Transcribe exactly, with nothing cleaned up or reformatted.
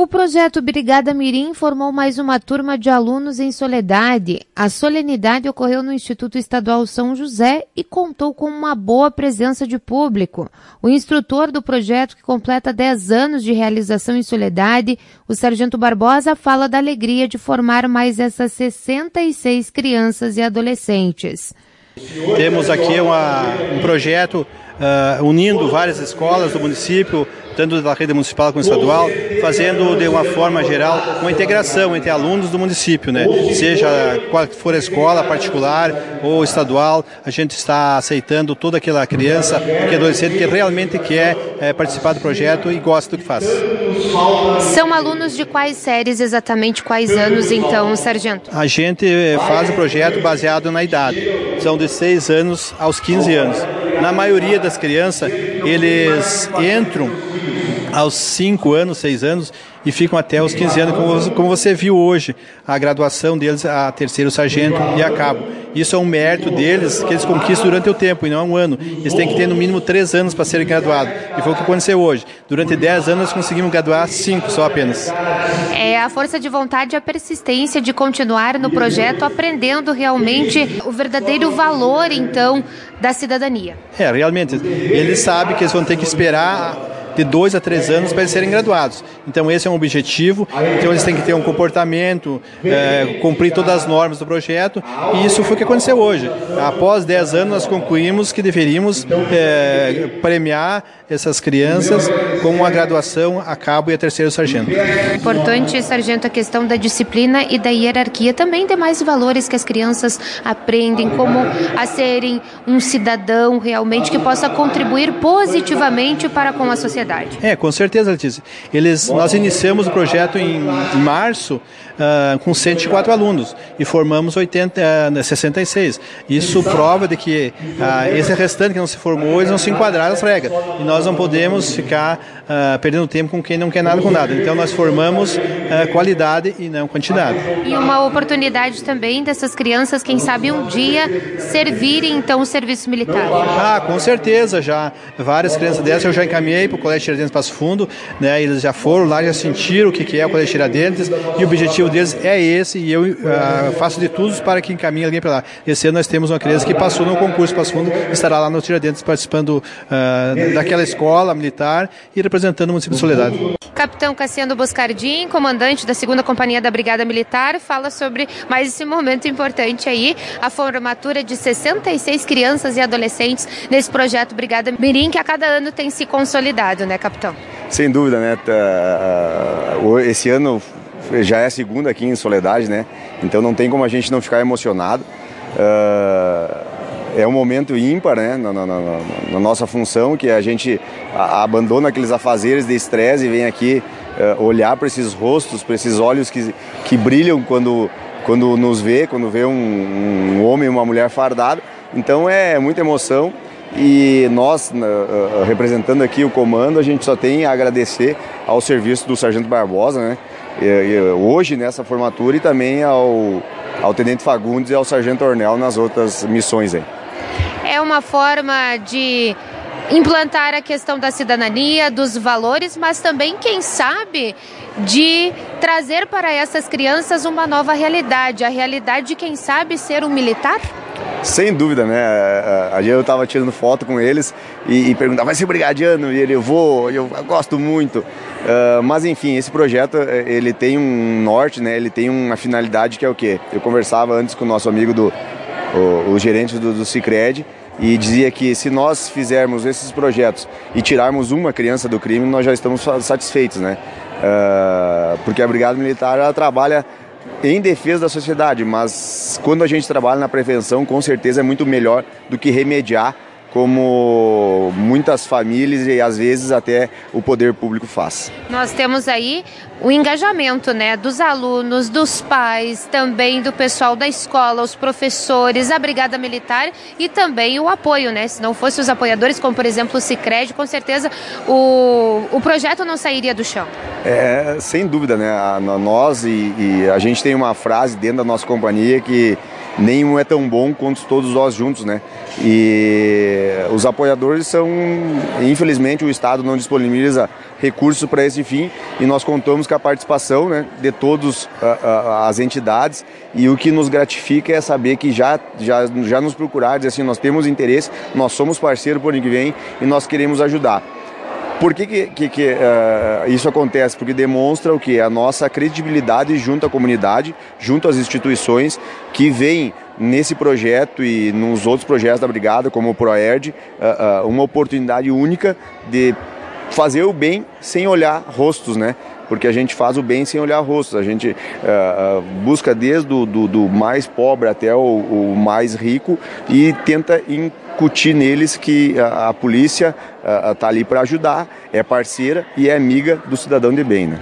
O projeto Brigada Mirim formou mais uma turma de alunos em Soledade. A solenidade ocorreu no Instituto Estadual São José e contou com uma boa presença de público. O instrutor do projeto, que completa dez anos de realização em Soledade, o Sargento Barbosa, fala da alegria de formar mais essas sessenta e seis crianças e adolescentes. Temos aqui uma, um projeto uh, unindo várias escolas do município, tanto da rede municipal como estadual, fazendo de uma forma geral uma integração entre alunos do município, né? Seja qual for a escola particular ou estadual, a gente está aceitando toda aquela criança, aquele adolescente que realmente quer é, participar do projeto e gosta do que faz. São alunos de quais séries exatamente, quais anos então, Sargento? A gente faz o projeto baseado na idade, são de seis anos aos quinze anos. Na maioria das crianças, eles entram aos cinco anos, seis anos e ficam até os quinze anos, como, como você viu hoje, a graduação deles a terceiro sargento e a cabo. Isso é um mérito deles que eles conquistam durante o tempo e não é um ano. Eles têm que ter no mínimo três anos para serem graduados. E foi o que aconteceu hoje. Durante dez anos nós conseguimos graduar cinco só apenas. É a força de vontade e a persistência de continuar no projeto, aprendendo realmente o verdadeiro valor, então, da cidadania. É, realmente, eles sabem que eles vão ter que esperar de dois a três anos para eles serem graduados. Então esse é um objetivo, então eles têm que ter um comportamento, é, cumprir todas as normas do projeto, e isso foi o que aconteceu hoje. Após dez anos nós concluímos que deveríamos é, premiar essas crianças com uma graduação a cabo e a terceiro sargento. Importante, sargento, a questão da disciplina e da hierarquia, também demais valores que as crianças aprendem, como a serem um cidadão realmente que possa contribuir positivamente para com a sociedade. É, com certeza, Letícia. Eles, nós iniciamos o projeto em, em março uh, com cento e quatro alunos e formamos oitenta, uh, sessenta e seis. Isso prova de que uh, esse restante que não se formou, eles não se enquadraram nas regras. E nós não podemos ficar uh, perdendo tempo com quem não quer nada com nada. Então nós formamos uh, qualidade e não quantidade. E uma oportunidade também dessas crianças, quem sabe um dia, servirem então o serviço militar. Ah, com certeza. Já várias crianças dessas eu já encaminhei para o Colégio Tiradentes Passo Fundo, né? Eles já foram lá, já sentiram o que é o Colégio Tiradentes e o objetivo deles é esse, e eu uh, faço de tudo para que encaminhe alguém para lá. Esse ano nós temos uma criança que passou no concurso Passo Fundo, estará lá no Tiradentes participando uh, daquela escola militar e representando o município de Soledade. Capitão Cassiano Boscardim, comandante da segunda Companhia da Brigada Militar, fala sobre mais esse momento importante aí, a formatura de sessenta e seis crianças e adolescentes nesse projeto Brigada Mirim, que a cada ano tem se consolidado, né, capitão? Sem dúvida, né? Esse ano já é a segunda aqui em Soledade, né? Então não tem como a gente não ficar emocionado. É um momento ímpar, né, na, na, na, na nossa função, que a gente abandona aqueles afazeres de estresse e vem aqui uh, olhar para esses rostos, para esses olhos que, que brilham quando, quando nos vê, quando vê um, um homem e uma mulher fardado. Então é muita emoção e nós, uh, representando aqui o comando, a gente só tem a agradecer ao serviço do Sargento Barbosa, né, e, e, hoje nessa formatura, e também ao, ao Tenente Fagundes e ao Sargento Ornel nas outras missões aí. É uma forma de implantar a questão da cidadania, dos valores, mas também, quem sabe, de trazer para essas crianças uma nova realidade, a realidade de, quem sabe, ser um militar? Sem dúvida, né? Ayer eu estava tirando foto com eles e, e perguntava, vai ser brigadiano? E ele, eu vou, eu gosto muito. Uh, mas enfim, esse projeto, ele tem um norte, né? Ele tem uma finalidade que é o quê? Eu conversava antes com o nosso amigo do o, o gerente do, do Sicredi, e dizia que se nós fizermos esses projetos e tirarmos uma criança do crime, nós já estamos satisfeitos, né? Uh, porque a Brigada Militar, ela trabalha em defesa da sociedade, mas quando a gente trabalha na prevenção, com certeza é muito melhor do que remediar, como muitas famílias e às vezes até o poder público faz. Nós temos aí o engajamento, né, dos alunos, dos pais, também do pessoal da escola, os professores, a Brigada Militar e também o apoio, né? Se não fosse os apoiadores, como por exemplo o Sicredi, com certeza o, o projeto não sairia do chão. É, sem dúvida, né? A, nós e, e a gente tem uma frase dentro da nossa companhia que nenhum é tão bom quanto todos nós juntos, né? E os apoiadores são, infelizmente, o Estado não disponibiliza recursos para esse fim, e nós contamos com a participação, né, de todas as entidades, e o que nos gratifica é saber que já, já, já nos procuraram, dizer assim, nós temos interesse, nós somos parceiros por ano que vem e nós queremos ajudar. Por que, que, que, que uh, isso acontece? Porque demonstra o que? A nossa credibilidade junto à comunidade, junto às instituições que veem nesse projeto e nos outros projetos da Brigada, como o ProERD, uh, uh, uma oportunidade única de fazer o bem sem olhar rostos, né? Porque a gente faz o bem sem olhar rostos, a gente uh, uh, busca desde o do, do mais pobre até o, o mais rico e tenta incutir neles que a, a polícia está uh, ali para ajudar, é parceira e é amiga do cidadão de bem, né?